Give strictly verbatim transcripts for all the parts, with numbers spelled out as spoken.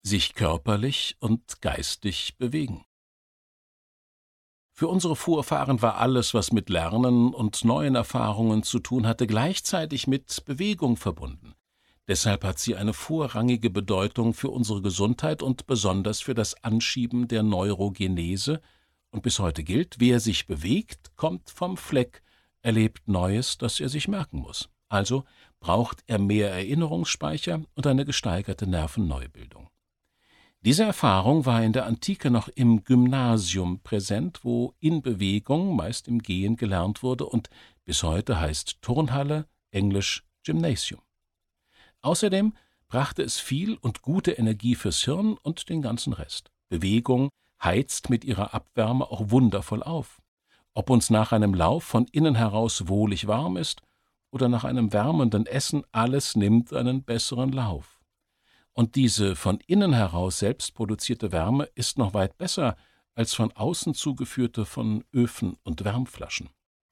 sich körperlich und geistig bewegen. Für unsere Vorfahren war alles, was mit Lernen und neuen Erfahrungen zu tun hatte, gleichzeitig mit Bewegung verbunden. Deshalb hat sie eine vorrangige Bedeutung für unsere Gesundheit und besonders für das Anschieben der Neurogenese. Und bis heute gilt, wer sich bewegt, kommt vom Fleck, erlebt Neues, das er sich merken muss. Also braucht er mehr Erinnerungsspeicher und eine gesteigerte Nervenneubildung. Diese Erfahrung war in der Antike noch im Gymnasium präsent, wo in Bewegung, meist im Gehen, gelernt wurde und bis heute heißt Turnhalle, englisch Gymnasium. Außerdem brachte es viel und gute Energie fürs Hirn und den ganzen Rest. Bewegung heizt mit ihrer Abwärme auch wundervoll auf. Ob uns nach einem Lauf von innen heraus wohlig warm ist oder nach einem wärmenden Essen, alles nimmt einen besseren Lauf. Und diese von innen heraus selbst produzierte Wärme ist noch weit besser als von außen zugeführte von Öfen und Wärmflaschen.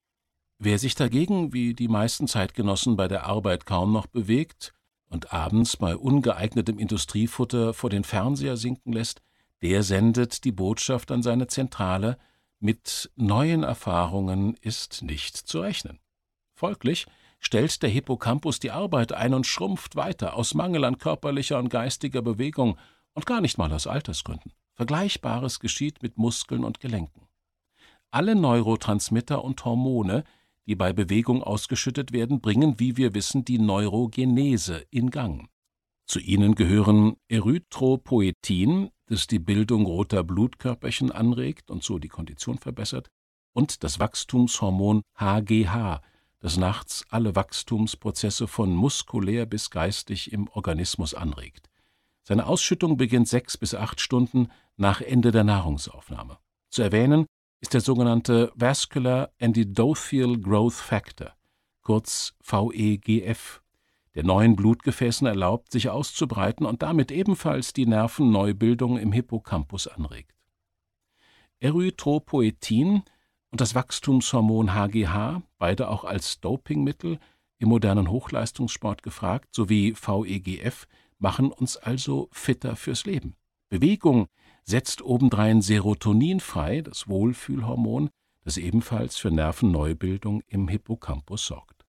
Wer sich dagegen, wie die meisten Zeitgenossen, bei der Arbeit kaum noch bewegt und abends bei ungeeignetem Industriefutter vor den Fernseher sinken lässt, der sendet die Botschaft an seine Zentrale: Mit neuen Erfahrungen ist nicht zu rechnen. Folglich stellt der Hippocampus die Arbeit ein und schrumpft weiter, aus Mangel an körperlicher und geistiger Bewegung und gar nicht mal aus Altersgründen. Vergleichbares geschieht mit Muskeln und Gelenken. Alle Neurotransmitter und Hormone, die bei Bewegung ausgeschüttet werden, bringen, wie wir wissen, die Neurogenese in Gang. Zu ihnen gehören Erythropoetin, das die Bildung roter Blutkörperchen anregt und so die Kondition verbessert, und das Wachstumshormon H G H, das nachts alle Wachstumsprozesse von muskulär bis geistig im Organismus anregt. Seine Ausschüttung beginnt sechs bis acht Stunden nach Ende der Nahrungsaufnahme. Zu erwähnen ist der sogenannte Vascular Endothelial Growth Factor, kurz V E G F, der neuen Blutgefäßen erlaubt, sich auszubreiten und damit ebenfalls die Nervenneubildung im Hippocampus anregt. Erythropoetin und das Wachstumshormon H G H, beide auch als Dopingmittel im modernen Hochleistungssport gefragt, sowie V E G F, machen uns also fitter fürs Leben. Bewegung setzt obendrein Serotonin frei, das Wohlfühlhormon, das ebenfalls für Nervenneubildung im Hippocampus sorgt.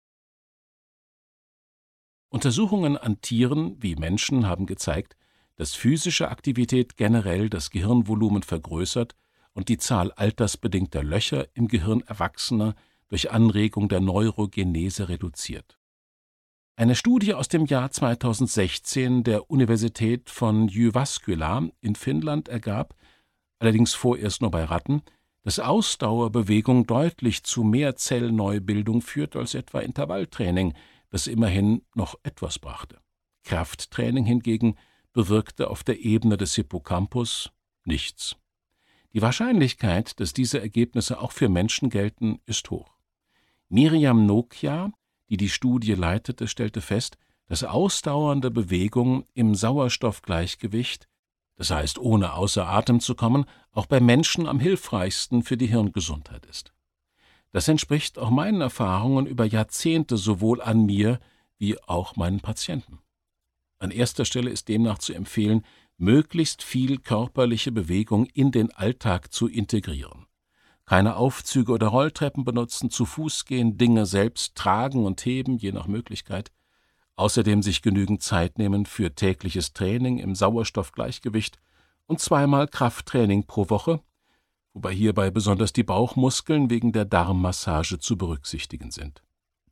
Untersuchungen an Tieren wie Menschen haben gezeigt, dass physische Aktivität generell das Gehirnvolumen vergrößert und die Zahl altersbedingter Löcher im Gehirn Erwachsener durch Anregung der Neurogenese reduziert. Eine Studie aus dem Jahr zweitausendsechzehn der Universität von Jyväskylä in Finnland ergab, allerdings vorerst nur bei Ratten, dass Ausdauerbewegung deutlich zu mehr Zellneubildung führt als etwa Intervalltraining, das immerhin noch etwas brachte. Krafttraining hingegen bewirkte auf der Ebene des Hippocampus nichts. Die Wahrscheinlichkeit, dass diese Ergebnisse auch für Menschen gelten, ist hoch. Miriam Nokia, die die Studie leitete, stellte fest, dass ausdauernde Bewegung im Sauerstoffgleichgewicht, das heißt ohne außer Atem zu kommen, auch bei Menschen am hilfreichsten für die Hirngesundheit ist. Das entspricht auch meinen Erfahrungen über Jahrzehnte sowohl an mir wie auch meinen Patienten. An erster Stelle ist demnach zu empfehlen, möglichst viel körperliche Bewegung in den Alltag zu integrieren. Keine Aufzüge oder Rolltreppen benutzen, zu Fuß gehen, Dinge selbst tragen und heben, je nach Möglichkeit. Außerdem sich genügend Zeit nehmen für tägliches Training im Sauerstoffgleichgewicht und zweimal Krafttraining pro Woche, wobei hierbei besonders die Bauchmuskeln wegen der Darmmassage zu berücksichtigen sind.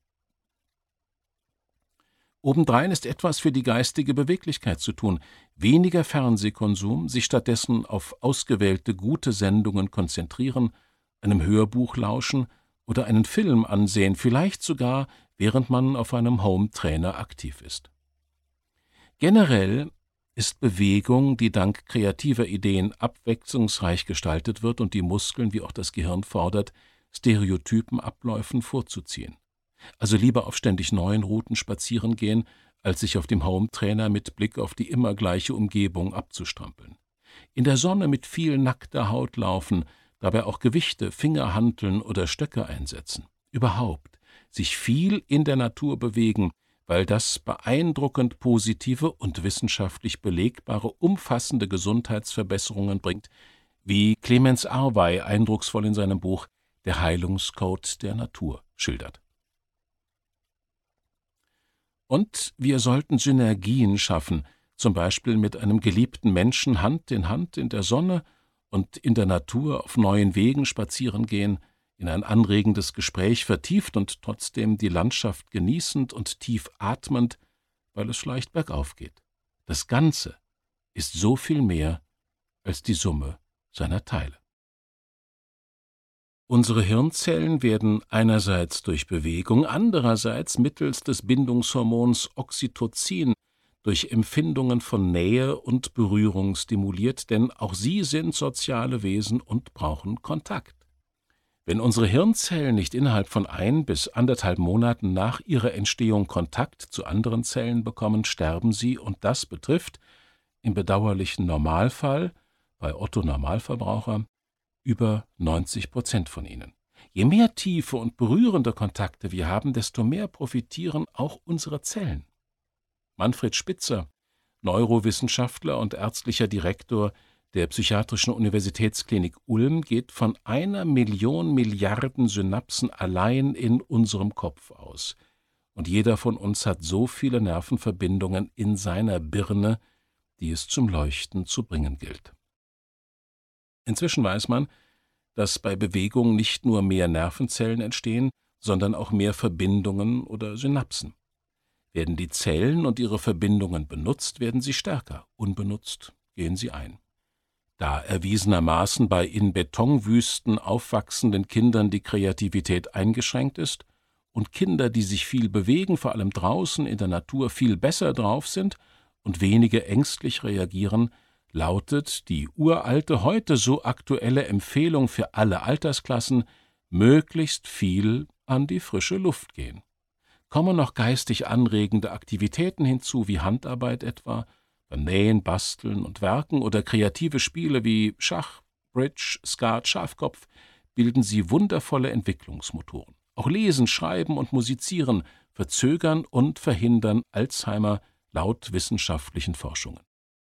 Obendrein ist etwas für die geistige Beweglichkeit zu tun, weniger Fernsehkonsum, sich stattdessen auf ausgewählte gute Sendungen konzentrieren, einem Hörbuch lauschen oder einen Film ansehen, vielleicht sogar, während man auf einem Home-Trainer aktiv ist. Generell ist Bewegung, die dank kreativer Ideen abwechslungsreich gestaltet wird und die Muskeln wie auch das Gehirn fordert, stereotypen Abläufen vorzuziehen. Also lieber auf ständig neuen Routen spazieren gehen, als sich auf dem Home-Trainer mit Blick auf die immer gleiche Umgebung abzustrampeln. In der Sonne mit viel nackter Haut laufen, dabei auch Gewichte, Fingerhanteln oder Stöcke einsetzen. Überhaupt sich viel in der Natur bewegen, weil das beeindruckend positive und wissenschaftlich belegbare umfassende Gesundheitsverbesserungen bringt, wie Clemens Arwey eindrucksvoll in seinem Buch »Der Heilungscode der Natur« schildert. Und wir sollten Synergien schaffen, zum Beispiel mit einem geliebten Menschen Hand in Hand in der Sonne und in der Natur auf neuen Wegen spazieren gehen, in ein anregendes Gespräch vertieft und trotzdem die Landschaft genießend und tief atmend, weil es schleicht bergauf geht. Das Ganze ist so viel mehr als die Summe seiner Teile. Unsere Hirnzellen werden einerseits durch Bewegung, andererseits mittels des Bindungshormons Oxytocin durch Empfindungen von Nähe und Berührung stimuliert, denn auch sie sind soziale Wesen und brauchen Kontakt. Wenn unsere Hirnzellen nicht innerhalb von ein bis anderthalb Monaten nach ihrer Entstehung Kontakt zu anderen Zellen bekommen, sterben sie, und das betrifft im bedauerlichen Normalfall bei Otto-Normalverbraucher über neunzig Prozent von ihnen. Je mehr tiefe und berührende Kontakte wir haben, desto mehr profitieren auch unsere Zellen. Manfred Spitzer, Neurowissenschaftler und ärztlicher Direktor der Psychiatrischen Universitätsklinik Ulm, geht von einer Million Milliarden Synapsen allein in unserem Kopf aus. Und jeder von uns hat so viele Nervenverbindungen in seiner Birne, die es zum Leuchten zu bringen gilt. Inzwischen weiß man, dass bei Bewegung nicht nur mehr Nervenzellen entstehen, sondern auch mehr Verbindungen oder Synapsen. Werden die Zellen und ihre Verbindungen benutzt, werden sie stärker, unbenutzt gehen sie ein. Da erwiesenermaßen bei in Betonwüsten aufwachsenden Kindern die Kreativität eingeschränkt ist und Kinder, die sich viel bewegen, vor allem draußen in der Natur, viel besser drauf sind und weniger ängstlich reagieren, lautet die uralte, heute so aktuelle Empfehlung für alle Altersklassen: möglichst viel an die frische Luft gehen. Kommen noch geistig anregende Aktivitäten hinzu, wie Handarbeit etwa, beim Nähen, Basteln und Werken, oder kreative Spiele wie Schach, Bridge, Skat, Schafkopf, bilden sie wundervolle Entwicklungsmotoren. Auch Lesen, Schreiben und Musizieren verzögern und verhindern Alzheimer laut wissenschaftlichen Forschungen.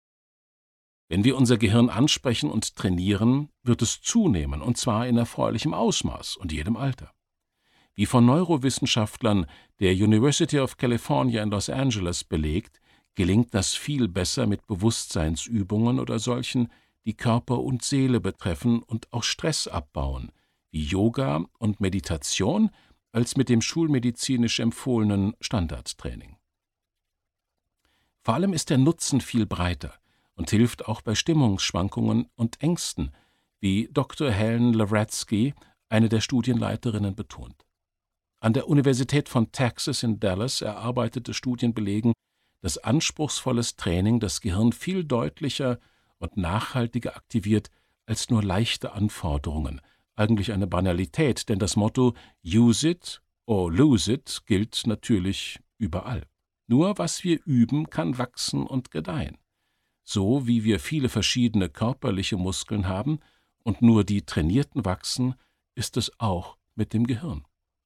Wenn wir unser Gehirn ansprechen und trainieren, wird es zunehmen, und zwar in erfreulichem Ausmaß und jedem Alter. Wie von Neurowissenschaftlern der University of California in Los Angeles belegt, gelingt das viel besser mit Bewusstseinsübungen oder solchen, die Körper und Seele betreffen und auch Stress abbauen, wie Yoga und Meditation, als mit dem schulmedizinisch empfohlenen Standardtraining. Vor allem ist der Nutzen viel breiter und hilft auch bei Stimmungsschwankungen und Ängsten, wie Doktor Helen Lawretzky, eine der Studienleiterinnen, betont. An der Universität von Texas in Dallas erarbeitete Studien belegen, dass anspruchsvolles Training das Gehirn viel deutlicher und nachhaltiger aktiviert als nur leichte Anforderungen. Eigentlich eine Banalität, denn das Motto »Use it or lose it« gilt natürlich überall. Nur was wir üben, kann wachsen und gedeihen. So wie wir viele verschiedene körperliche Muskeln haben und nur die trainierten wachsen, ist es auch mit dem Gehirn.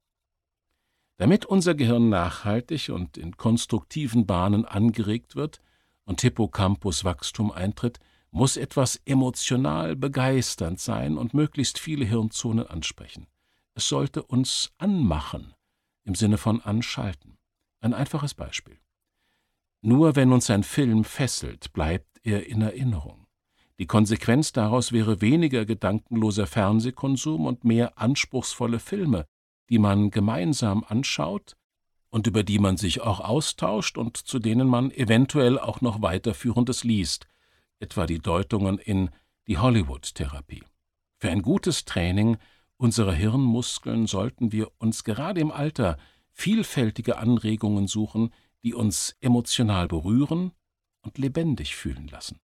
Damit unser Gehirn nachhaltig und in konstruktiven Bahnen angeregt wird und Hippocampuswachstum eintritt, muss etwas emotional begeisternd sein und möglichst viele Hirnzonen ansprechen. Es sollte uns anmachen, im Sinne von anschalten. Ein einfaches Beispiel. Nur wenn uns ein Film fesselt, bleibt er in Erinnerung. Die Konsequenz daraus wäre weniger gedankenloser Fernsehkonsum und mehr anspruchsvolle Filme, die man gemeinsam anschaut und über die man sich auch austauscht und zu denen man eventuell auch noch Weiterführendes liest, etwa die Deutungen in die Hollywood-Therapie. Für ein gutes Training unserer Hirnmuskeln sollten wir uns gerade im Alter vielfältige Anregungen suchen, die uns emotional berühren und lebendig fühlen lassen.